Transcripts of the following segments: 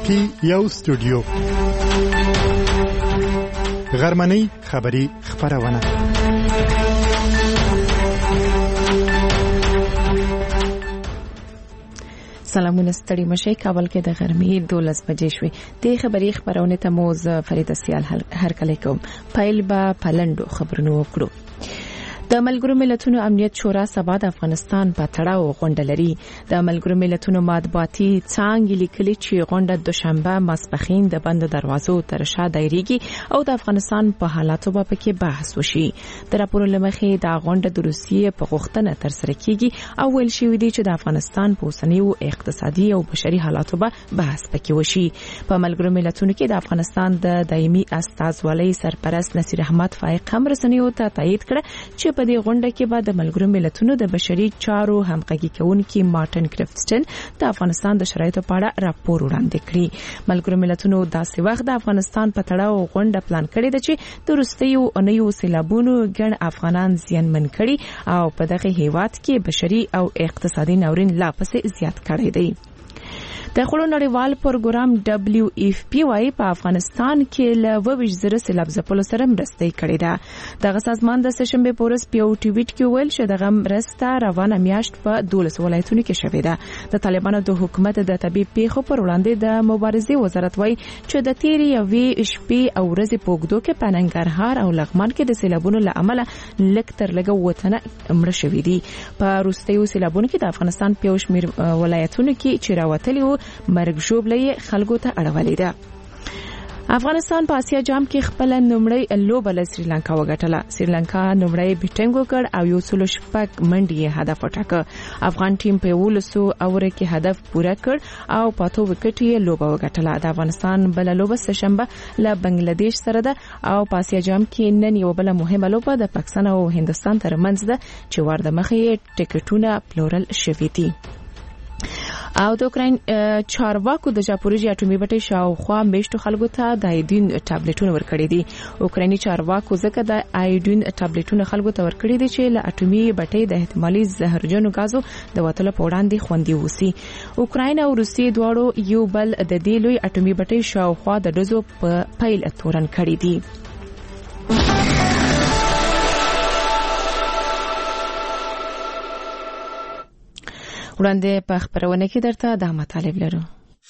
کې یو استودیو غرمنۍ خبری خبرونه سلامونه ستړي مشي کابل کې د غرمې 12 بجې شوې د خبري خبرونه ته موز فرید سیال هر کله کوم پایل با پلندو خبرونه وکړو. د ملګرو ملتونو امنیت شورا سبا د افغانستان په تړاو غونډه لري. د ملګرو ملتونو مطبوعاتي څانګې لیکلي چې غونډه دوشنبه ماسپښین د بند دروازو تر شا دایریږي او د افغانستان په حالاتو په کې بحث وشي. د راپور لمخې د غونډه د روسیې په غوښتنه تر سره کیږي او ویل شوی دی چې د افغانستان په اوسنیو اقتصادي او بشري حالاتو به بحث پکې وشي. په ملګرو ملتونو کې د افغانستان د دایمي استازولۍ سرپرست نصیر احمد فائق هم رسنیو ته تایید کړ چې په دې غونډه کې به د ملګرو ملتونو د بشري چارو همغږي کوونکي مارټن کرفټن د افغانستان د شرایطو په اړه راپور وړاندې کړي. ملګرو ملتونو داسې وخت د افغانستان په تړاو غونډه پلان کړې ده چې د وروستیو اونیو سیلابونو ګڼ افغانان زیانمن کړي او په دغه هیواد کې بشري او اقتصادي ناورین لا پسې زیات کړی دی. د خلکو نړیوال پروګرام WFP وايي په افغانستان کې له 22,000 سیلاب ځپلو سره مرسته کړې ده. دغه سازمان د سشنبه پورس په یو ټویټ کې ویل چې دغه مرسته روانه میاشت په 12 ولایتونو کې شوې ده. د طالبانو د حکومت د طبي پیښو پر وړاندې د مبارزې وزارت وايي چې د تیرې یوې شپې او ورځې په اوږدو کې په ننګرهار او لغمان کې د سیلابونو له امله لږ تر لږه وطن مړه شوي دي. په وروستیو سیلابونو کې د افغانستان په شمیر ولایتونو کې چې راوتلي وو مرګ ژوبلې خلکو ته اړولې ده. افغانستان په اسیا جام کې خپل نومړی لوبه له سریلانکا وګټله. سریلانکا نومړی بیټینګ وکړ او یو څلو شپږ منډي هدف وټاکه. افغان ټیم په 12 اوره کې هدف پوره کړ او په 2 وکټ یې لوبه وګټله. د افغانستان بل لوبه سشنبه له بنگلاديش سره ده او په اسیا جام کې نن یو بل مهمه لوبه د پاکستان او هندستان ترمنځ ده چې ورده مخې ټیکټونه پلورل شوي دي. او د اوکراین چارواکو د جاپوریژي اټومي بټۍ شاوخوا میشتو خلکو ته د آیودین ټابلیټونه ورکړي دي. اوکرایني چارواکو ځکه د آیودین ټابلیټونه خلکو ته ورکړي دي چې له اټومي بټۍ د احتمالي زهرجنو غازو د وټلو په وړاندې خوندي وسی. اوکراین او روسیې دواړو یو بل د دې لوی اټومي بټۍ شاوخوا د ډزو په پیل تورن کړي دي. وړاندې په خبرونه کې درته د مطالب لرو.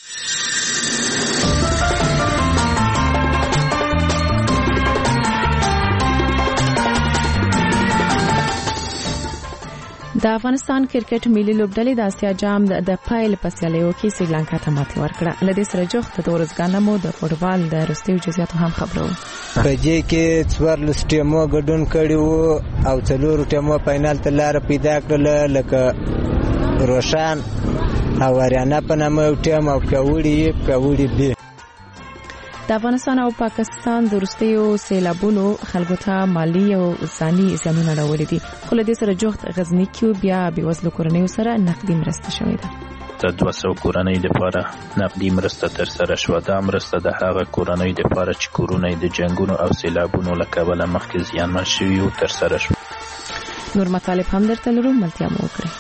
د افغانستان کرکټ ملي لوبډلې د اسیا جام د پایل په سیالیو کې سریلانکا ته ماتې ورکړه. لدې سره جوخت د ورزګانمو د فوټبال د وروستیو جزئیاتو هم خبرو. په دې کې 14 ټیمو ګډون کړي وو او 4 ټیمو فائنل ته لار پیدا کړل لکه روشان او اریانا په نامه یو ټیم او پیاوړي بي. د افغانستان او پاکستان د وروستیو سیلابونو خلکو ته مالی او ځاني زیانونه راوړي دي. خو له دې سره جوخت غزنی کې بیا بېوزلو کورنیو سره نقدي مرسته شوې ده. د 200 کورنۍ لپاره نقدي مرسته تر سره شوه. دا مرسته د هغه کورنۍ لپاره چې کورونه د جنگونو او سیلابونو له کبله مخکې زیانمن شوي او تر سره شو. نور مطالب هم درته لرو، ملتیا مو وکړئ.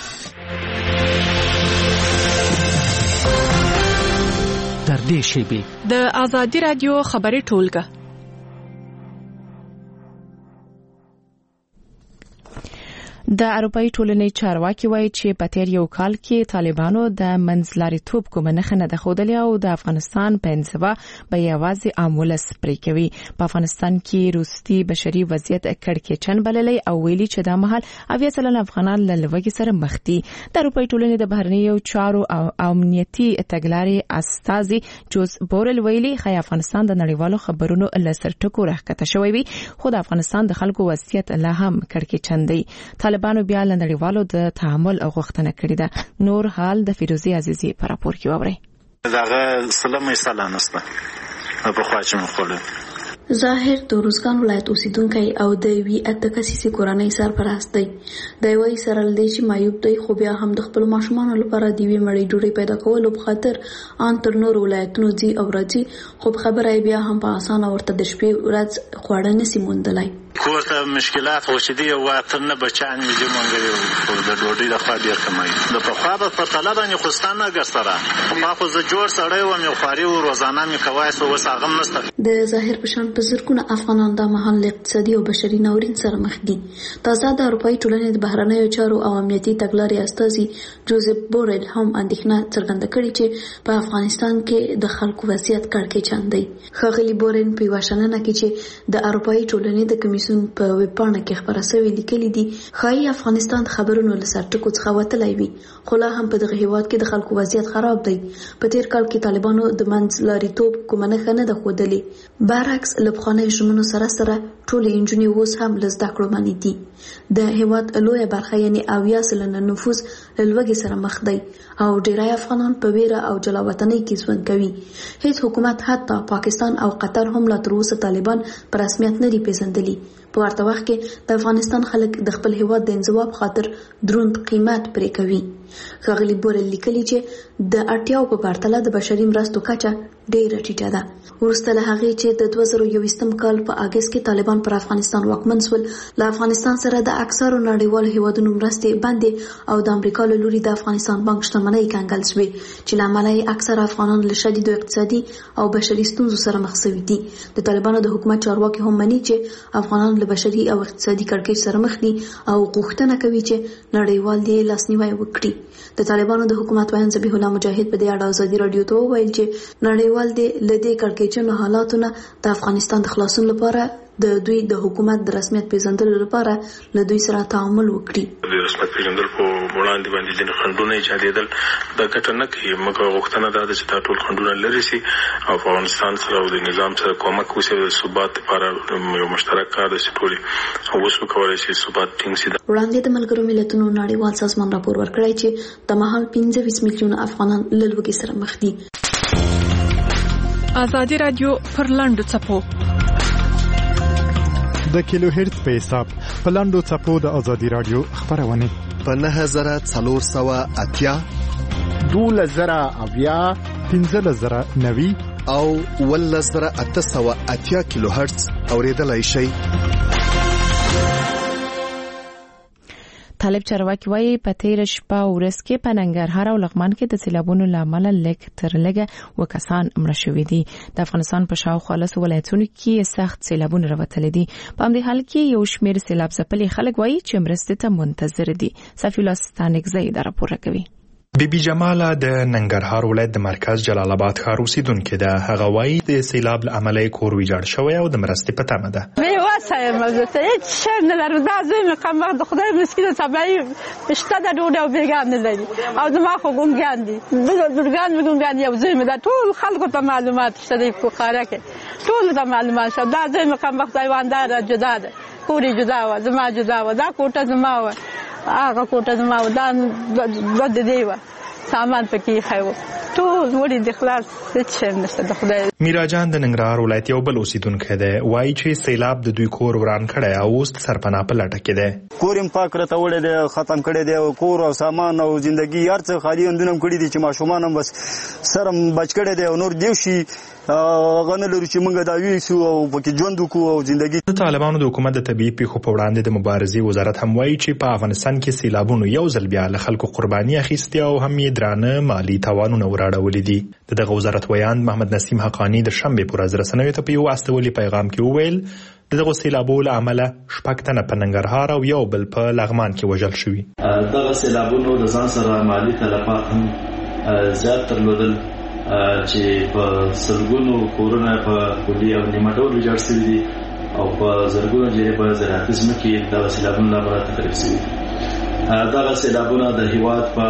در دې شیبې د آزادي رادیو خبري ټولګه د اروپאי ټولنې چارواکي وایي چې په تیر یو کال کې طالبانو د منځلاریتوب کومه نښه نه ده ښودلې او د افغانستان په انزوا به یوازې امولس پرې کوي. په افغانستان کې روسي بشري وضعیت کړکېچن بللې او ویلي چې د مهال 80% افغانان له لوږې سره مخ دي. د اروپאי ټولنې د بهرنیو چارو او امنیتي تګلارې استازي جوز بورل ویلي خای افغانستان د نړیوالو خبرونو لسر ټکو راښکته شوی وي خو د افغانستان د خلکو وضعیت لا هم کړکېچن دی. طالبانو بیا له نړیوالو د تعامل او غوښتنه کړې ده. نور حال د فیروزي عزیزي په راپور کې واورئ. داغه سلام ایساله نسته په خواچم خوله ظاهر د روزګان ولایت اوسیدونکی او د وی اتکسي کورنۍ سرپرست دی. د وی سره لدی چې مایوب دی خو بیا هم د خپل ماشومان لپاره دی وی مړی ډوډۍ پیدا کولو په خاطر ان تر نور ولایتونو دی او راځي خو خبره بیا هم په اسانه ورته د شپې ورځ خوړه نسی موندلای. کوته مشکلات خو چې دی او اتنه بچان ویږي مونږ د ډوډۍ د خوا ډېر کموي. د پخوا به په تله باندې خو ستا نه ګر سره پخوا خو زه جوړ سړی وم یو خواري و روزانه مې کوای سو اوس هغه هم نشته. د ظاهر په شان په زرګونه افغانان د مهال اقتصادي او بشري ناورین سره مخ دي. تازه د اروپایي ټولنې د بهرنیو چارو او امنیتي تګلارې استازي جوزف بورل هم اندېښنه څرګنده کړې چې په افغانستان کې د خلکو وضعیت کړکېچن دی. ښاغلي بورل په یوه شننه کې چې د اروپایي ټولنې د کمیسیون په ویبپاڼه کې خپاره شوې لیکلي دي ښایي افغانستان د خبرونو له سرټکو څخه وتلی وي، خو لا هم په دغه هیواد کې د خلکو وضعیت خراب دی. په تیر کال کې طالبانو د منځلاریتوب کومه نښه نه ده ښودلې. برعکس له پخوانیو ژمنو سره ټولې نجونې اوس هم له زده کړو منې دي. د هیواد لویه برخه یعنې 80% نفوس له لوږې سره مخ دی او ډیری افغانان په ویره او جلاوطنۍ کې ژوند کوي. هیڅ حکومت حتی پاکستان او قطر هم لا تر اوسه طالبان په رسمیت نه دي پیژندلي. په ورته وخت کې د افغانستان خلک د خپل هیواد د انزوا په خاطر دروند قیمت پرې کوي. ښاغلي بورل لیکلي چې د اړتیاو په پرتله د بشري مرستو کچه ډېره ټیټه ده. وروسته له هغې چې د 2021 کال په اګست کې طالبان پر افغانستان واکمن شول، له افغانستان سره د اکثرو نړیوالو هیوادونو مرستې بندې او د امریکا له لوري د افغانستان بانک شتمنۍ کنګل شوې چې له امله یې اکثره افغانان له شدیدو اقتصادي او بشري ستونزو سره مخ شوي دي. د طالبانو د حکومت چارواکي هم مني چې افغانان له بشري او اقتصادي کړکېچ سره مخ دي او غوښتنه کوي چې نړیوال دې لاسنیوی وکړي. د طالبانو د حکومت ویاند ذبیح الله مجاهد په دې اړه ازادي راډیو ته وویل چې نړیوال دې له دې کړکېچنو حالاتو نه د افغانستان د خلاصون لپاره د دوی د حکومت د رسمیت پیژندلو لپاره له دوی سره تعامل وکړي. د رسمیت پیژندل په وړاندې باندې ځینې خنډونه ایجادېدل دا ګټه نه کوي، مګر غوښتنه دا ده چې دا ټول خنډونه لرې شي او په افغانستان سره او د نظام سره کومک وشي د ثبات لپاره یو مشترک کار ده چې ټولې اوس وکولای شي ثبات ټینګ شي. وړاندې د ملګرو ملتونو نړیوال سازمان راپور ورکړی چې د مهال 25 میلیونه افغانان له لوږې سره مخ دي. ازادي رادیو پر لاندو څپو د کیلو هرتز په حساب په لاندو څپو د ازادي رادیو خبرونه په 9480 12090 15090 او 11880 کیلو هرتز اوریدلای شئ. طالب چارواکي وايي په تیر شپه ورځ کې په ننګرهار او لغمان کې د سیلابونو لامل لږ تر لږه وکسان مړه شوي دي. د افغانستان په شاوخوا ولایتونو کې سخت سیلابونه راوتلي دي. په همدې حال کې یو شمېر سیلاب ځپلي خلک وايي چې مرستې ته منتظر دي. صفی الله ستانکزی دا راپور کوي. بیبي جماله د ننګرهار ولایت د مرکز جلال آباد ښار اوسیدونکې ده. هغه وايي د سیلاب له امله یې کور ویجاړ شوی او د مرستې په تمه ده. هیڅ شی نه لرم، دا زوی مې قمبخ د خدای مسکینه طبیعي شته د ډوډۍ او بیګان نه لري او زما خو ګونګیان دي، بزرګان مې ګونګیان یو زوی مې دا ټول خلکو ته معلومات شته دی په قاره کې ټول ته معلومات شته. دا زوی مې قمبخ حیواندار جدا ده، کوري جدا و، زما جدا و، دا کوټه زما و، هغه کوټه زما و، دا د دی و سامان پکې خایو ټول وړي د خلاص هیڅ شی نشته د خدای. میرا جان د ننګرهار ولایت یو بل اوسیدونکی دی. وایي چې سیلاب د دوی کور وران کړی او اوس د سرپناه په لټه کې دی. کور یې پاک راته وړی دی، ختم کړی دی، کور او سامان او زندګي هر څه خالي اندونه هم کړي دي چې ماشومان هم بس سره بچ کړی دی او نور دیو شي هغه نه لرو چې موږ دا ویسو او پکې ژوند وکړو او زندګي. د طالبانو د حکومت د طبیعي پیښو په وړاندې د مبارزې وزارت هم وایي چې په افغانستان کې سیلابونو یو ځل بیا له خلکو قرباني اخیستې او هم یې درانه مالي تاوانونه وراړولي دي. دغه وزارت ویاند محمد نسیم حقانی د شنبې په ورځ رسنیو ته په یو استولي پیغام کې وویل دغه سیلابونو له امله 6 تنه په ننګرهار او یو بل په لغمان کې وژل شوي. دغه سیلابونو د ځان سره مالي تلفات هم زیات درلودل چې په سلګونو کورونه په کلي او نیمه ډول ویجاړ شوي دي او په زرګونو جریبه زراعتي ځمکې دغه سیلابونو له امله تخریب شوي. دغه سیلابونه د هیواد په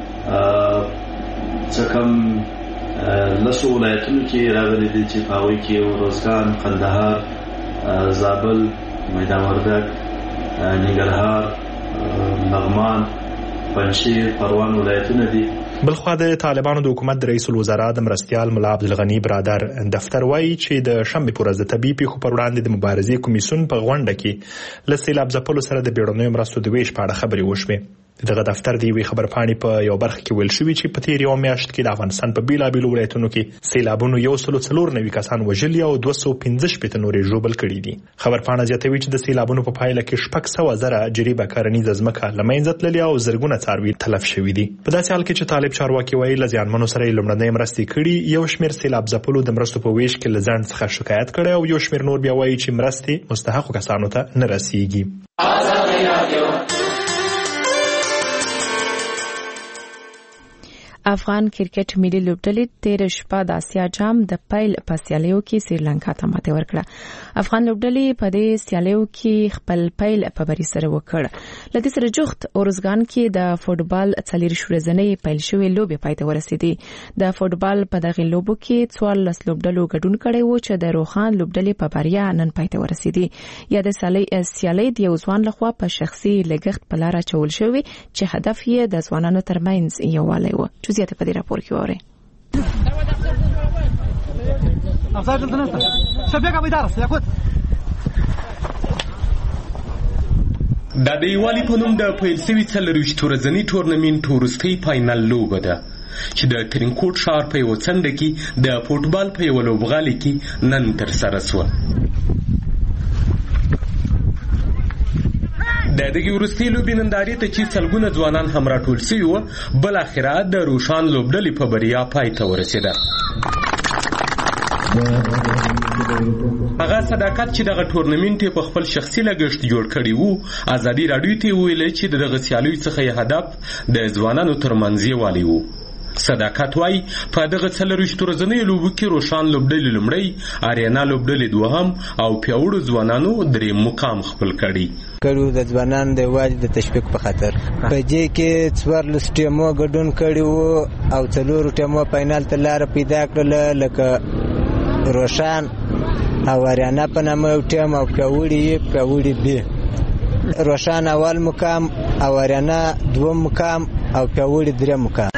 څه کم لسو ولایتونو کې راغلي دي چې په هغوی کې روزګان، قندهار، زابل، میدان وردګ، ننګرهار، لغمان، پنجشیر، پروان ولایتونه دي. بلخوا د طالبانو د حکومت د رئیس الوزرا د مرستیال ملا عبدالغنی برادر دفتر وایي چې د شنبې په ورځ د طبیعي پیښو پر وړاندې د مبارزې کمیسیون په غونډه کې له سیلاب ځپلو سره د بیړنیو مرستو د ویش په اړه خبرې وشوې. دغه دفتر دی وی خبرپاڼې په یو برخه کې ویل شوی چې په تیر یو میاشت کې د افغانستان په بیلابیلو ولایتونو کې سیلابونو 194 کسان وژلي او 215 نورې ژوبل کړي دي. خبرپاڼه زیاتوي چې د سیلابونو په پایله کې 600,000 جریبه کارنیزه ځمکه له منځه تللې او زرګونه څاروي تلف شوي دي. په داسې حال کې چې طالب چارواکي وایي له زیانمنو سره لومړنۍ مرستې کړي، یو شمېر سیلاب ځپلو د مرستو په ویش کې له ځان څخه شکایت کړي او یو شمېر نور بیا وایي چې مرستې مستحقو کسانو ته نه رسیږي. افغان کرکټ ملي لوبډلې تیر شپه د آسیا جام د پیل په سیالیو کې سریلانکا ته ماته ورکړه. افغان لوبډلې په دې سیالیو کې خپل پیل په بری سره وکړ. لدې سره جوخت اورزګان کې د فوټبال 4 ورځې پیل شوې لوبې پای ته ورسېدې. د فوټبال په دغه لوبو کې 14 لوبډلو ګډون کړی و چې د روخان لوبډلې په بریا نن پای ته ورسېدې. یا د سیالۍ د یو ځوان لخوا په شخصي لګښت په لار اچول شوی چې هدف یې د ځوانانو ترمنځ یووالی و. زیاته په دې راپور کې وره افضل دلته شبيكه بيدارس ياخذ د دیوالی په نوم د پیل سوي 4 ورځنی ټورنمنت ورستي فائنل لوبه ده چې د ترینکوټ ښار په یو څنډه کې د فوټبال په یو لوبغالي کې نن تر سره شو. د دغه ورستي لوبې نندارې ته چې سلګونه ځوانان هم راټول شوي وو، بل اخره د روشان لوبډلې په بریا پای ته ورسېده. هغه صداقت چې دغه ټورنمنت په خپل شخصي لګښت جوړ کړی وو، ازادي راډیو ته ویل چې دغه سیالیو څخه هدف د ځوانانو ترمنځ یووالی وو. صداقت وای په دغه 4 ورځنۍ لوبو کې روشان لوبډلې لومړی، اریانا لوبډلې دوهم او پیاوړو ځوانانو درې مقام خپل کړي د ځوانانو د واجب د تشویق په خاطر. په دې کې 14 ټیمو ګډون کړي وو او 4 ټیمو فائنل ته لار پیدا کړل، لکه روشان او اریانا په نامه یو ټیم او پیاوړي بي. روشان اول مقام او اریانا دوم مقام او پیاوړي درې مقام.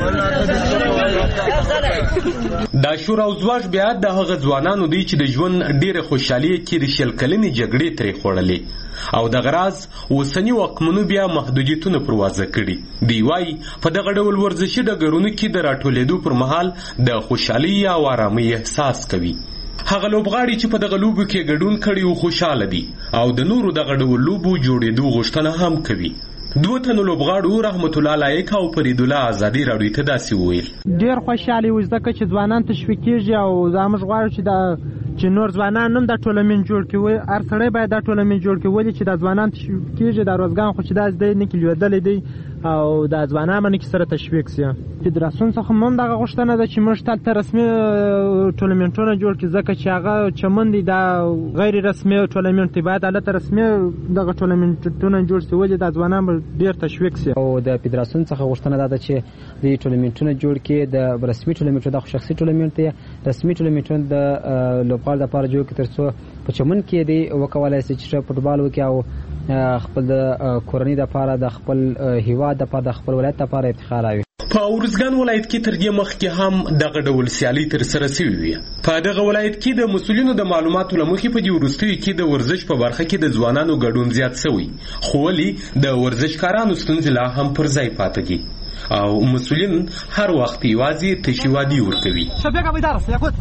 دا شور او زواج بیا د هغه ځوانانو دی چې د ژوند ډیره خوشحالي کې د شلکلنې جګړې ترې خوړلې او د غراز اوسنی واکمنو بیا محدودیتونه پروازه کړي. دی وای په دغه ډول ورزشي ډګرونو کې د راټولېدو پر مهال د خوشحالي او آرامۍ احساس کوي. هغه لوبغاړي چې په دغه لوبو کې ګډون کړي او خوشاله دي او د نورو دغه ډول لوبو جوړېدو غوښتنه هم کوي. دوه تنو لوبغاړو رحمت الله لایق او فرید الله ازادي راډیو ته داسې وویل. ډیر خوشاله و ځکه چې ځوانان تشویق کیږي او زموږ غواړو چې نور ځوانان هم د ټولنمن جوړ کړي. هر سړی باید د ټولنمن جوړ کړي چې د ځوانان تشویق کیږي. د روزګان خو چې د نه کلیدل دي او د ځوانانو باندې سره تشویق سي. فدراسیون څخه مونږ دغه غوښتنه ده چې موږ ته رسمي ټولنمنټونه جوړ کړي، ځکه چې هغه چمن دي د غیر رسمي ټولنمنټ باید البته رسمي دغه ټولنمنټونه جوړ شي ولې د ځوانانو ډیر تشویق سي. او د فدراسیون څخه غوښتنه ده چې د ټولنمنټونه جوړ کړي، د رسمي ټولنمنټ د شخصي ټولنمنټ رسمي ټولنمنټ د لوبغاړو لپاره جوړ کړي ترڅو په چمن کې دی وکولای شي چې فوټبال وکړي او خپل د کورنۍ لپاره د خپل هیواد لپاره د خپل ولایت لپاره افتخار وي. په اورزګان ولایت کې تر دې مخکې هم دغه ډول سیالي تر سره شوې وي. په دغه ولایت کې د مسؤلینو د معلوماتو لمخې په دې وروستیو کې د ورزش په برخه کې د ځوانانو ګډون زیات شوی، خو ولې د ورزشکارانو ستونزې لا هم پر ځای پاتې دي او مسؤلین هر وخت یوازې تشي وادي ورکوي. شبيكه بيدارس ياخذ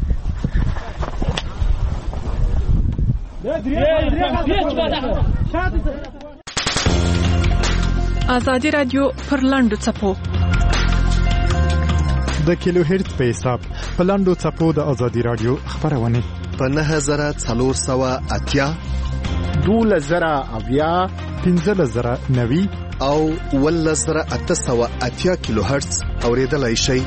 آزادی رادیو پر لاندو چپو د کیلو هرت په حساب په لاندو چپو د آزادی رادیو خبرونه په 9480 2000 1590 او 1880 کیلو هرتز اوریدلای شئ.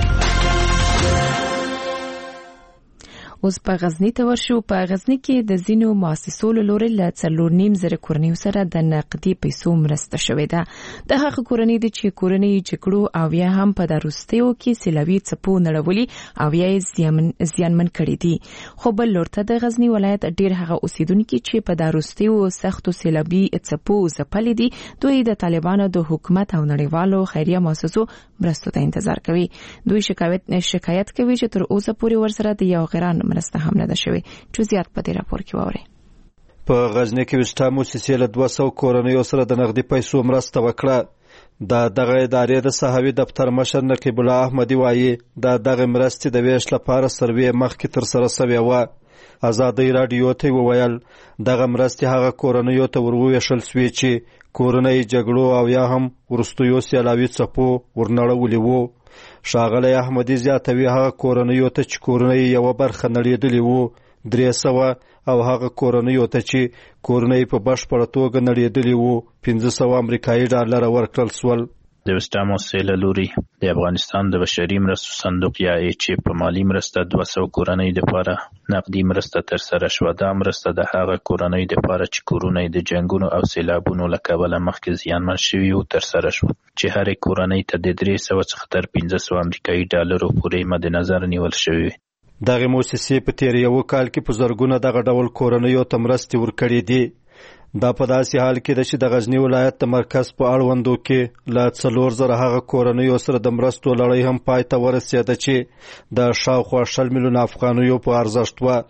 اوس په غزنی ته ورشو. په غزنی کې د زینو مؤسسو لوري له 4.5 کورنیو سره د نقدي پیسو مرسته شوې ده. د هغه کورنۍ د چې کورنۍ جګړو او یا هم په دروستیو کې سیلابي څپو نړولي او یا زیانمن کړي دي. خو بل لورته د غزنی ولایت ډیر هغه اوسیدونکو چې په دروستیو سختو سیلابي څپو ځپلي دي، دوی د طالبانو د حکومت او نړیوالو خیریه مؤسسو مرستو ته انتظار کوي. دوی شکایت کوي چې تر اوسه پورې ورسره د یو غیران مرسته هم نه ده شوې. جزئیات په دې راپور کې ووري. په غزني کې وسټا موسسې له 200 کورنیو سره د نغدي پیسو مرسته وکړه. دغه ادارې د صحوي دفتر مشر نقیب الله احمدي وایي دغه مرستې د ویش لپاره سروې مخکې تر سره شوې وه. ازادي راډیو ته وویل دغه مرستې هغه کورنیو ته وروویشل شوې چې کورنۍ جګړو او یا هم وروستیو سیلابي څپو ورنړولي وو. ښاغلی احمدي زیاتوي هغه کورنیو ته چې کورنۍ یوه برخه نړېدلې وو 300 او هغه کورنیو ته چې کورنۍ په بشپړه توګه نړېدلې وو 500 امریکایي ډالر ورکړل شول. د وسټا موسسې له لوري د افغانستان د بشري مرستو صندوق یا چې په مالي مرسته 200 کورنۍ دپاره نقدي مرسته ترسره شوه. دا مرسته د هغه کورنۍ دپاره چې کورونه د جنګونو او سیلابونو له کبله مخکې زیانمن شوي وو ترسره شوه چې هرې کورنۍ ته د 300 څخه تر 500 امریکایي ډالرو پورې مد نظر نیول شوي وي. دغه موسسې په تیر یو کال کې په زرګونه دغه ډول کورنیو ته مرستې ورکړې دي. دا په داسې حال کې ده چې د غزني ولایت د مرکز په اړوندو کې له 4000 هغه کورنیو سره د مرستو لړۍ هم پای ته ورسېده چې د شاوخوا 10 میلیونه افغانیو په ارزښت وه.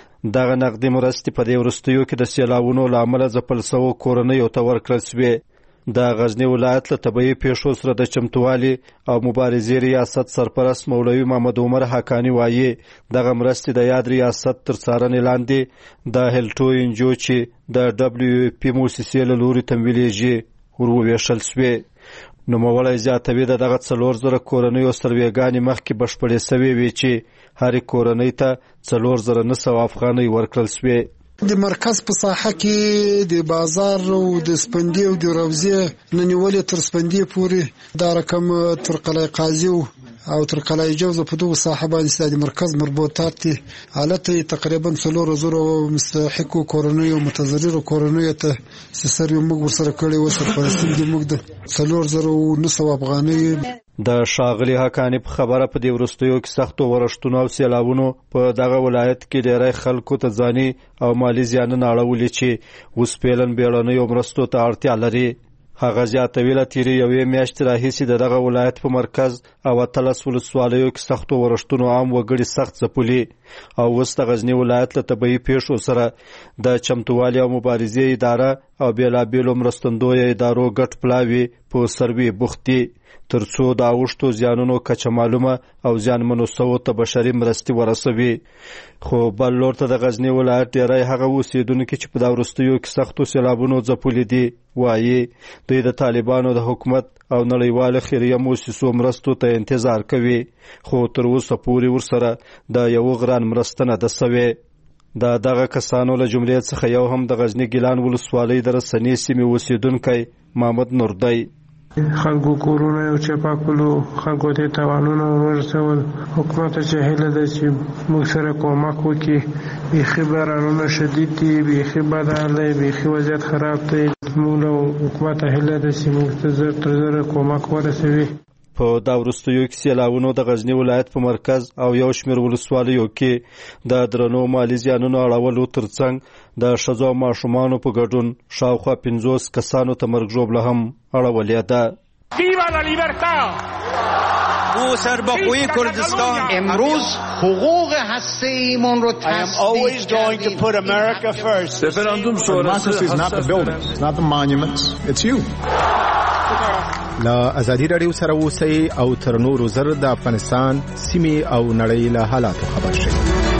دغه نقدي مرستې په دې وروستیو کې د سیلابونو له امله ځپل شوو کورنیو ته ورکړل شوې. د غزني ولایت له طبیعي پیښو سره د چمتووالي او مبارزې ریاست سرپرست مولوي محمد عمر حقانی وایي دغه مرستې د یاد ریاست تر څارنې لاندې د هلټو انجو چې د WFP موسسې له لوري تمویلېږي وروویشل شوې. نوموړی زیاتوي دغه 4000 کورنیو سروېګانې مخکې بشپړې شوې وې چې هرې کورنۍ ته 4900 افغانۍ ورکړل شوې. د مرکز په ساحه کې د بازار او د سپندې او د روضې نه نیولې تر سپندې پورې دا رقم تر قلعه قاضي او تر قلعه جوزه په دغه ساحه باندې د مرکز مربوطات دي. حالت تقریبا 4000 مستحقو کورنیو متضررو کورنیو ته سر یو موږ ورسره کړی و سر فلسطین کې موږ د 4900 افغانۍ. د ښاغلي حقانی په خبره په دې وروستیو کې سختو ورښتونو او سیلابونو په دغه ولایت کې ډیری خلکو ته ځاني او مالي زیانونه اړولي چې اوس پیلن بیړنیو مرستو ته اړتیا لري. هغه زیاتوي له تیرې یوې میاشتې راهیسې د دغه ولایت په مرکز او 13 ولسوالیو کې سختو ورښتونو عام وګړي سخت ځپلي او اوس د غزني ولایت له طبیعي پیښو سره د چمتووالي او مبارزې اداره او بېلابېلو مرستندویه ادارو ګډ پلاوي په سروې بوخت دي تر څو د اوښتو زیانونو کچه معلومه او زیانمنو سوو ته بشري مرستې ورسوي. خو بل لور ته د غزني ولایت ډیری هغه اوسېدونکي چې په دا وروستیو کې سختو سیلابونو ځپلي دي وایي دوی د طالبانو د حکومت او نړیوالو خیریه موسسو مرستو ته انتظار کوي خو تر اوسه پورې ورسره د یو غران مرسته نه ده سوې. د دغه کسانو له جملې څخه یو هم د غزني ګیلان ولسوالۍ د رسنۍ سیمې اوسېدونکی محمد نور دی. خلکو کورونه او چپاکلو خلکو ته تاوانونه ورسول. حکومت چې هیله ده چې موږ سره کومک وکړي. بیخي بارانونه شدید دي، بیخي بد حال دی، بیخي وضعیت خراب دی. موږ له حکومت هیله ده چې موږ ته زر تر زره کومک ورسوي. په دا وروستیو کې سیلابونو د غزني ولایت په مرکز او یو شمېر ولسوالیو کې د درنو مالي زیانونو اړولو ترڅنګ د ښځو او ماشومانو په ګډون شاوخوا 50 کسانو ته مرګ ژوبله هم اړولې ده. ویوا لا لیبرتا! او سرباخوی کردستان امروز حقوق هسته‌ایمون رو I am always going to put America first. referendum شورای is not the buildings, not the monuments, it's you. لا ازادي راډیو سره اوسئ او تر نورو زر د افغانستان سیمې او نړۍ له حالاتو خبر شئ.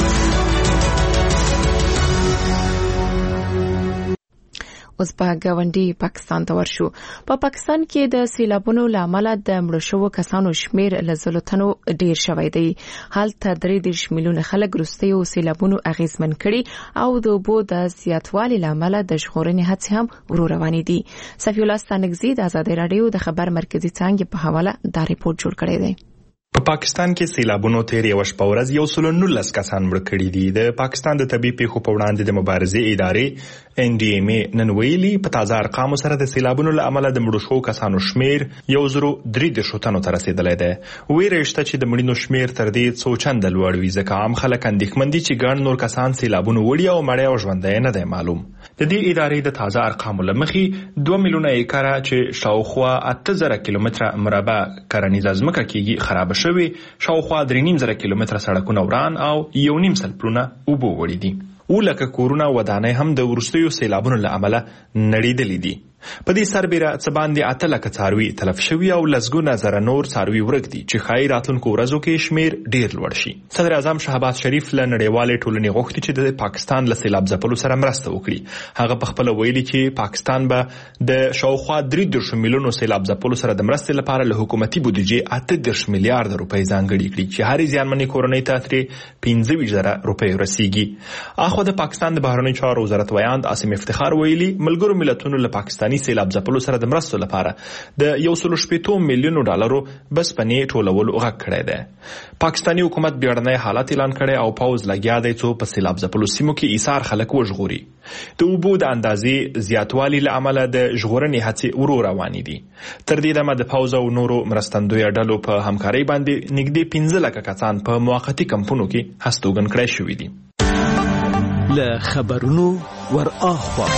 اوس په ګاونډي پاکستان ته ورشو. په پاکستان کې د سیلابونو لامل د مړو شوو کسانو شمیر له زلوتنو ډیر شوی دی. هلته 3 میلیونه خلک وروستیو سیلابونو اغیزمن کړي او د اوبو د زیاتوالي لامل د ژغورنې هڅې هم ورو روانې دي. صفی الله ستانکزی د ازادي راډیو د خبر مرکزی څانګې په حواله دا ریپورت جوړ کړی دی. په پاکستان کې سیلابونو تیر یو شپه ورځ 119 کسان مړ کړي دي. د پاکستان د طبي پیښو په وړاندې د مبارزې ادارې NDMA نن ویلي په تازه ارقامو سره د سیلابونو له امله د مړو شوو کسانو شمیر 103 تنو ته رسیدلی دی. ویره شته چې د مړینو شمیر تر دې څو چنده لوړ وي ځکه عام خلک اندېښمن دي چې ګڼ نور کسان سیلابونو وړي او مړی او ژوندی نه دی معلوم. د دې ادارې د تازه ارقامو له مخې 2 میلیونه ایکره چې شاوخوا 8000 کیلومتره مربع کرنیزه ځمکه کېږي خراب شوي، شاوخوا 3.5 کیلومتره سړکونه وران او 1.5 پلونه اوبه وړي دي. ولکه کورونه ودانۍ هم د وروستیو سیلابونو له امله نړېدلې دي. په دې سربیره څه باندې 8 لکه څاروي تلف شوي او لسګونه زره نور څاروي ورک دي چې ښایي راتلونکو ورځو کې شمیر ډیر لوړ شي. صدر اعظم شهباز شریف له نړیوالې ټولنې غوښتي چې د پاکستان له سیلاب ځپلو سره مرسته وکړي. هغه په خپله ویلي چې پاکستان به د شاوخوا 3 میلیونو سیلاب ځپلو سره د مرستې لپاره له حکومتي بودیجې 38 میلیارډ روپۍ ځانګړي کړي چې هرې زیانمنې کورنۍ ته ترې 25 زره روپۍ رسیږي. اخو د پاکستان د بهرنیو چارو وزارت ویاند عاصم افتخار ویلي ملګرو ملتونو له پاکستاني سیلاب ځپلو سره د مرستو لپاره د 1.8 میلیونو ډالرو بسپنې ټولولو غږ کړی دی. پاکستاني حکومت بیړنی حالت اعلان کړی او پوځ لګیا دی څو په سیلاب ځپلو سیمو کې ایثار خلک وژغوري. د اوبو د اندازې زیاتوالي له امله د ژغورنې هڅې ورو روانې دي. تر دې دمه د پوځ او نورو مرستندویه ډلو په همکارۍ باندې نږدې 15 لکه کسان په موقتي کمپونو کې هستوګن کړای شوي دي. له خبرونو ور اخوا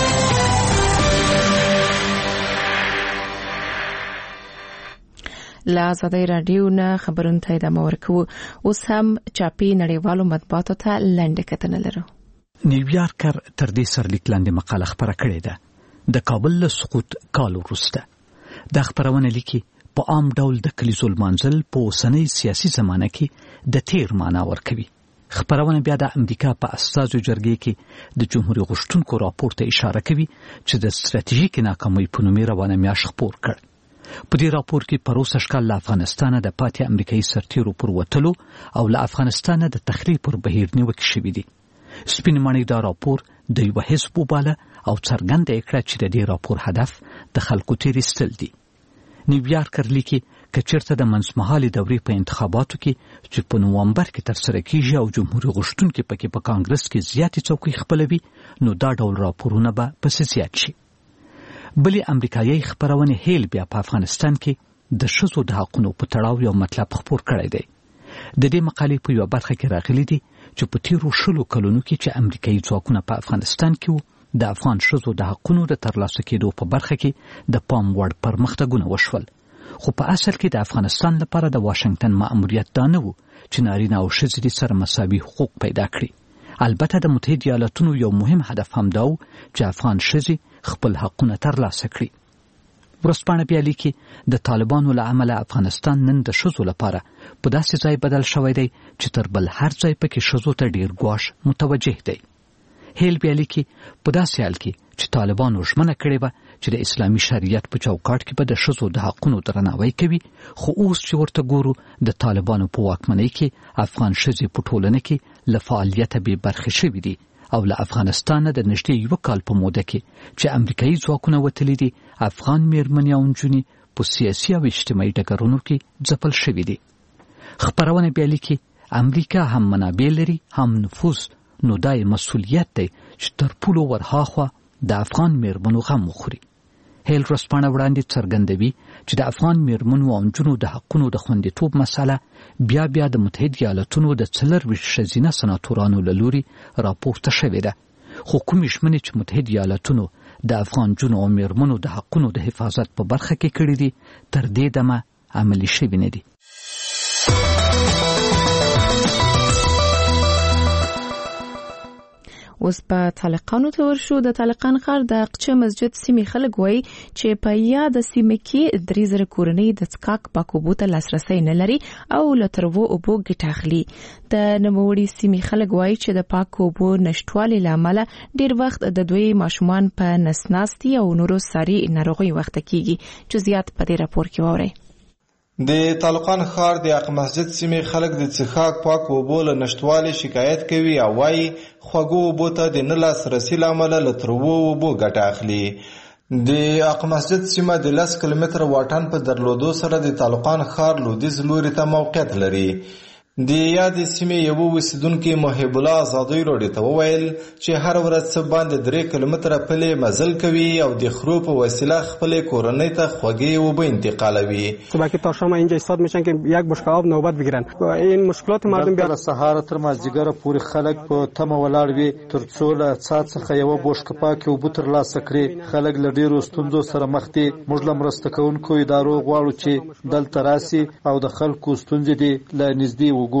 له ازادۍ راډیو نه خبرونه ته ادامه ورکوو. اوس هم چاپي نړیوالو مطبوعاتو ته لنډه کتنه لرو. نیویارکر تر دې سرلیک لاندې مقاله خپره کړې ده. د کابل له سقوط کال وروسته دا خپرونه لیکي په عام ډول د کلیزو لمانځل په اوسنۍ سیاسي زمانه کې د تیر معنا ورکوي. خپرونه بیا د امریکا په اساسو جرګې کې د جمهوریت غوښتونکو راپور ته اشاره کوي چې د ستراتیژیکي ناکامۍ په نوم روانه میاشت خپور کړ. په دې راپور کې پروسه شکل له افغانستان د پاتې امریکایي سرتیرو پر وتلو او له افغانستان د تخریب پر بهیر نیوکې شوې دي. سپین ماڼۍ دا راپور د یو حزب وباله او څرګنده یې کړه چې د دې راپور هدف د خلکو تیریستل دي. نیویارکر لیکي که چېرته د منځمهالې دورې په انتخاباتو کې چې په نومبر کې ترسره کیږي او جمهوریت غوښتونکي پکې په کانګرس کې زیاتې څوکۍ خپلوي نو دا ډول راپورونه به پسې زیات شي. بلې امریکایي خپرونه هیل بیا په افغانستان کې د ښځو د حقونو په تړاو یو مطلب خپور کړی دی. د دې مقالې په یوه برخه کې راغلي دي چې په تیرو 10 کلونو کې چې امریکایي ځواکونه په افغانستان کې وو د افغان ښځو د حقونو د ترلاسه کېدو په برخه کې د پام وړ پرمختګونه وشول. خو په اصل کې د افغانستان لپاره د واشنگټن مأموریت دا نه و چې نارینه او ښځې دې سره مساوي حقوق پیدا کړي. البته د متحده ایالاتونو یو مهم هدف هم دا و چې افغان ښځې خپل حقونه ترلاسه کړي. ورځپاڼه بیا لیکي د طالبانو له امله افغانستان نن د ښځو لپاره په داسې ځای بدل شوی دی چې تر بل هر ځای پکې ښځو ته ډیر ګواښ متوجه دی. هیل بیا لیکي په داسې حال کې چې طالبانو ژمنه کړې وه چې د اسلامي شریعت په چوکاټ کې به د ښځو د حقونو درناوی کوي، خو اوس چې ورته ګورو د طالبانو په واکمنۍ کې افغان ښځې په ټولنه کې له فعالیته بې برخې شوي دي او له افغانستانه د نږدې 1 کال په موده کې چې امریکایي ځواکونه وتلي دي افغان میرمنې او نجونې په سیاسي او اجتماعي ډګرونو کې ځپل شوي دي. خپرونه بیا لیکي امریکا هم منابع لري هم نفوذ، نو دا یې مسؤلیت دی چې تر پولو ورهاخوا د افغان میرمنو غم وخوري. هیل ورځپاڼه وړاندې څرګندوي چې د افغان میرمنو او نجونو د حقونو د خوندیتوب مسله بیا د متحده ایالاتونو د 24 ښځینه سناتورانو له لوري راپورته شوې ده، خو کومې ژمنې چې متحده ایالاتونو د افغان نجونو او میرمنو د حقونو د حفاظت په برخه کې کړې دي تر دې دمه عملي شوې نه دي. اوس په طالقانو ته ورشو. د طالقان ښار د اقچه مسجد سیمې خلک وایي چې په یاد سیمې کې 3,000 کورنۍ د څښاک پاکو اوبو ته لاسرسی نه لري او له تروو اوبو ګټه اخلي. د نوموړي سیمې خلک وایي چې د پاکو اوبو نشټوالي له امله ډیر وخت د دوی ماشومان په نسناستي او نورو ساري ناروغي وخت کېږي. جزئیات په دې راپور کې واورئ. د طالقان ښار د اق مسجد سیمې خلک د څښاک پاکو اوبو له نشټوالي شکایت کوي او وايي خوږو اوبو ته د نه لاسرسي له امله له تروو اوبو ګټه اخلي. د اق مسجد سیمه د 10 کیلومتره واټن په درلودو سره د طالقان ښار لویدیځ لوري ته موقعیت لري. د یادې سیمې یو اوسیدونکي محب الله ازادۍ راډیو ته وویل چې هر ورځ څه باندې 3 کیلومتره پلې مزل کوي او د خرو په وسیله خپل کورنۍ ته خوږې اوبه انتقالوي. صبح تا شام اینجا ایستاد میشن که یک بشکه آب نوبت بگیرن. این مشکلات مردم بیا سهار تر مازدیګر پورې خلک په تمه ولاړ وي ترڅو له څاڅ څخه یو بشکه پاکه اوبه ترلاسه کړي. خلک له ډیرو ستونزو سره مخ دي. موږ له مرسته کوونکو ادارو غواړو چې دلته راسي او د خلکو ستونزې دې له نږدې وګوري.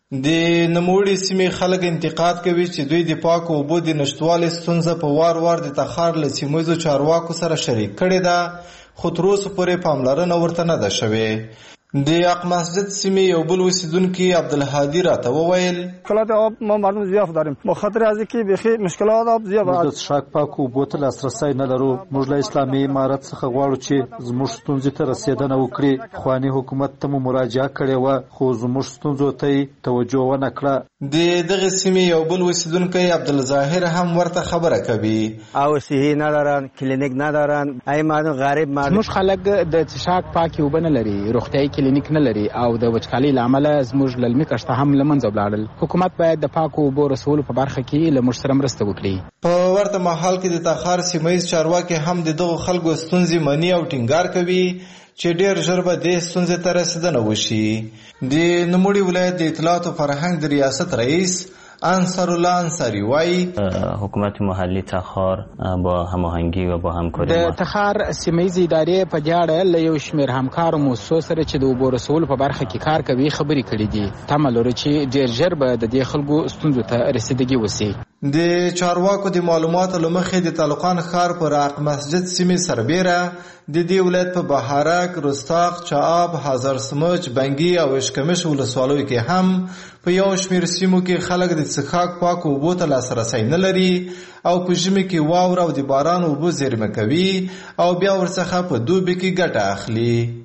د نوموړي سیمې خلک انتقاد کوي چې دوی د پاکو اوبو د نشتوالي ستونزه په وار وار د تخار له سیمهییزو چارواکو سره شریک کړې ده، خو تر اوسه پورې پاملرنه ورته نه ده شوې. د اق مسجد سیمې یو بل اوسیدونکي عبدالهادي راته وویل مشکلات آب ما مردم زیاد داریم، بخاطر از اینکه بخی مشکلات آب زیاد موږ د څښاک پاکو اوبو ته لاسرسی نه لرو. موږ له اسلامي امارت څخه غواړو چې زموږ ستونزې ته رسیدنه وکړي. خواني حکومت ته مو مراجعه کړې وه، خو زموږ ستونزو ته توجه ونه کړه. د دغه سیمې یو بل اوسیدونکی عبدالظاهر هم ورته خبره کوي. او صحي ندارن، کلینیک ندارن، ای مردم غریب مردم. زموږ خلک د څښاک پاکې اوبه نه لري، روغتیایي کلینیک نه لري، او د وچکالۍ له امله زموږ للمي کښته هم له منځه ولاړل. حکومت باید د پاکو اوبو رسولو په برخه کې له موږ سره مرسته وکړي. په ورته مهال کې د تخار سیمهییز چارواکي هم د دغو خلکو ستونزې مني او ټینګار کوي چې ډېر ژر به دې ستونزې ته رسیدنه وشي. د نوموړي ولایت د اطلاعات او فرهنګ د ریاست رئیس انصار الله انصاری وایي حکومت محلی تخار با هماهنگی و با همکاری د تخار سیمهییزې ادارې په دې اړه له یو شمېر همکارو موسسو سره چې د اوبو رسولو په برخه کې کار کوي خبرې کړې دي. تمه لرو چې ډېر ژر به د دې خلکو ستونزو ته رسیدګي وشي. د چارواکو د معلوماتو له مخې د طالقان ښار پر اق مسجد سیمې سربیره د دې ولایت په بهارک، رستاق، چعاب، هزار سمج، بنګي او اشکمش ولسوالیو کې هم په یو شمېر سیمو کې خلک د څښاک پاکو اوبو ته لاسرسی نه لري او په ژمي کې واوره او د باران اوبه زیرمه کوي او بیا ورڅخه په دوبي کې ګټه اخلي.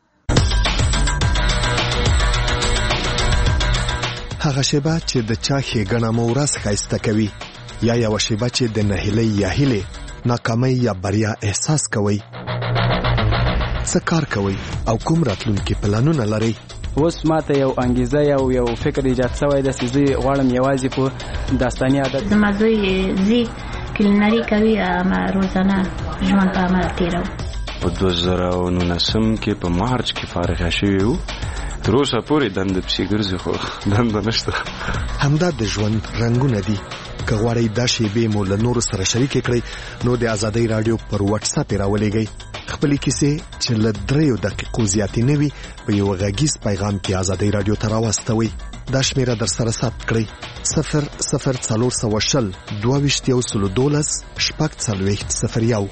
هغه شیبه چې د چا ښېګڼه مو ورځ ښایسته کوي، یا یوه شیبه چې د نهیلۍ یا هیلې، ناکامۍ یا بریا احساس کوئ. څه کار کوئ او کوم راتلونکي پلانونه لرئ؟ اوس ماته یو انګیزه یو فکر ایجاد شوی دی چې زه غواړم یوازې په داستاني عادت زما زوی زی کلینري کوي، روزانه ژوند په عمل تېروم. په 2019 کې په مارچ کې فارغه شوی وو، تر اوسه پورې دنده پسې ګرځي خو دنده نشته. همدا د ژوند رنګونه دي. که غواړئ دا شیبې مو له نورو سره شریکې کړئ نو د ازادۍ راډیو پر واتس اپ یې راولېږئ. خپلې کیسې چې له 3 دقیقو زیاتې نه وي په یو غږیز پیغام کې ازادۍ راډیو ته راواستوئ. دا شمیره در سره ثبت کړئ: 00420 22 012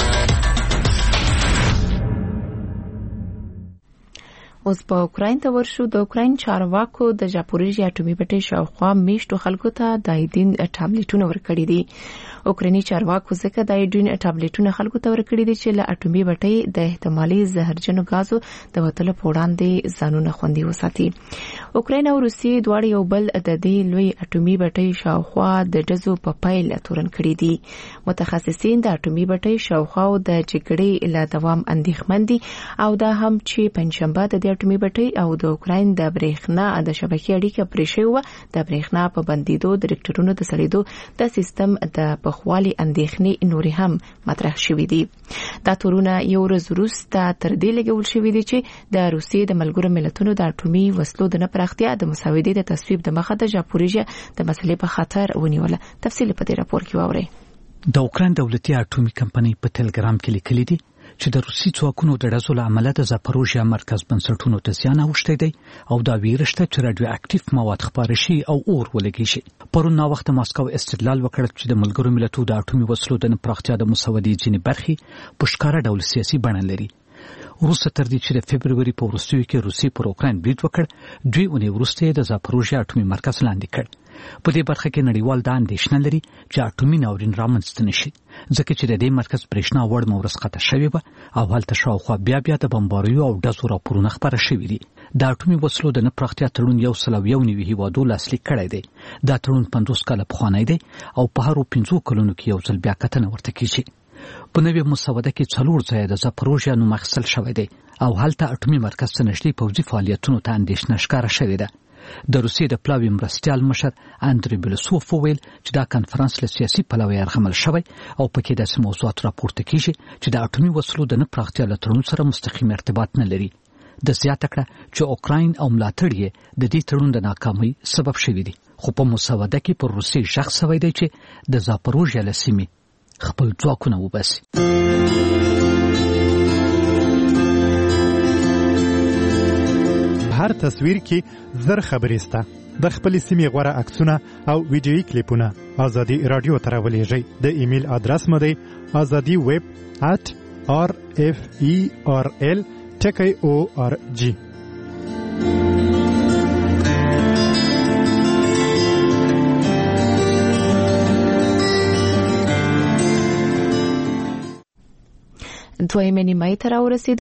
اوس په اوکراین ته ورشو. د اوکراین چارواکو د ژاپوریژیا اټومي بټۍ شاوخوا میشتو خلکو ته د ایودین ټابلیټونه ورکړي دي. اوکرایني چارواکو ځکه د ایودین ټابلیټونه خلکو ته ورکړي دي چې له اټومي بټۍ د احتمالي زهرجنو غازو د وتلو په وړاندې ځانونه خوندي وساتي. اوکراین او روسیې دواړه یو بل د دې لوی اټومي بټۍ شاوخوا د ډزو په پیل تورن کړي دي. متخصصین د اټومي بټۍ شاوخوا د جګړې له دوام اندېښمن دي او دا هم چې پنځشنبه د اټومي بټۍ او د اوکراین د برېښنا د شبکې اړیکه پرې شوې وه. د برېښنا په بندیدو د ریکټرونو د سړېدو د سیستم د پخوالي اندېښنې نورې هم مطرح شوې دي. دا تورونه یو ورځ وروسته تر دې لګول شوي دي چې د روسیې د ملګرو ملتونو د اټومي وسلو د نه پراختیا د مسودې د تصویب د مخه د ژاپوریژیا د مسلې په خطر ونیوله. تفصیل په دې راپور کې واورئ. د اوکراین دولتي اټومي کمپنۍ په ټلګرام کې لیکلي دي چې د روسي ځواکونو د ډزو له امله د زاپروژیا مرکز بنسټونو ته زیان اوښتی دی او دا ویره شته چې راډیو اکټیو مواد خپاره شي او اور ولګي شي. پرون ناوخته ماسکو استدلال وکړ چې د ملګرو ملتونو د اټومي وسلو د پراختیا د مسودې ځینې برخې په ښکاره ډول سیاسي بڼه لري. وروسته تر دې چې د فبروري په وروستیو کې روسیې پر اوکراین برید وکړ، 2 اونۍ وروسته د زاپروژیا اټومي مرکز لاندې کړ. په دې برخه کې نړیوال دا اندېښنه لري چې اټومي ناورین رامنځته نشي، ځکه چې د دې مرکز برېښنا وړ مورز قطع شوې وه او هلته شاوخوا بیا د بمباریو او ډزو راپورونه خپاره شوي دي. د اټومي وسلو د نه پراختیا تړون 191 هیوادو لاسلیک کړی دی. دا تړون 50 کاله پخوانی دی او په هرو 5 کلونو کې یو ځل بیا کتنه ورته کیږي. په نوې مسوده کې 4 ځایه د زاپروژیا نوم اخیستل شوی دی او هلته اټومي مرکز ته نږدې پوځي فعالیتونو ته اندېښنه ښکاره شوې ده. د روسیې د پلاوي مرستیال مشر اندری بلسوف وویل چې دا کنفرانس له سیاسي پلوه یرغمل شوی او پکې داسې موضوعات راپورته کیږي چې د اټومي وسلو د نه پراختیا له تړون سره مستقیم ارتباط نه لري. د زیاته کړه چې اوکراین او ملاتړ یې د دې تړون د ناکامۍ سبب شوی دی، خو په مسوده کې پر روسیې شخص شوی دی چې د زاپروژیا له سیمې خپل ځواکونه وباسي. هر تصویر کې زر خبرې سته. د خپل سیمې غوړه عکسونه او ویډیويي کلیپونه ازادي رادیو ته راولېږئ. د ایمیل ادرس مو دی azadi@rferl.org. دویمه نیمه ته راورسید.